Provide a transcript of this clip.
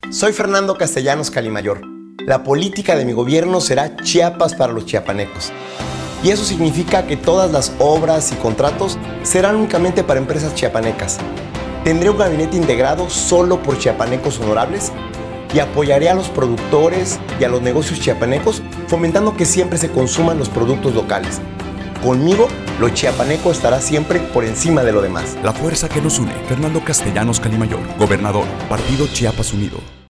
Soy Fernando Castellanos Calimayor. La política de mi gobierno será Chiapas para los chiapanecos. Y eso significa que todas las obras y contratos serán únicamente para empresas chiapanecas. Tendré un gabinete integrado solo por chiapanecos honorables y apoyaré a los productores y a los negocios chiapanecos, fomentando que siempre se consuman los productos locales. Conmigo, lo chiapaneco estará siempre por encima de lo demás. La fuerza que nos une. Fernando Castellanos Calimayor, gobernador, Partido Chiapas Unido.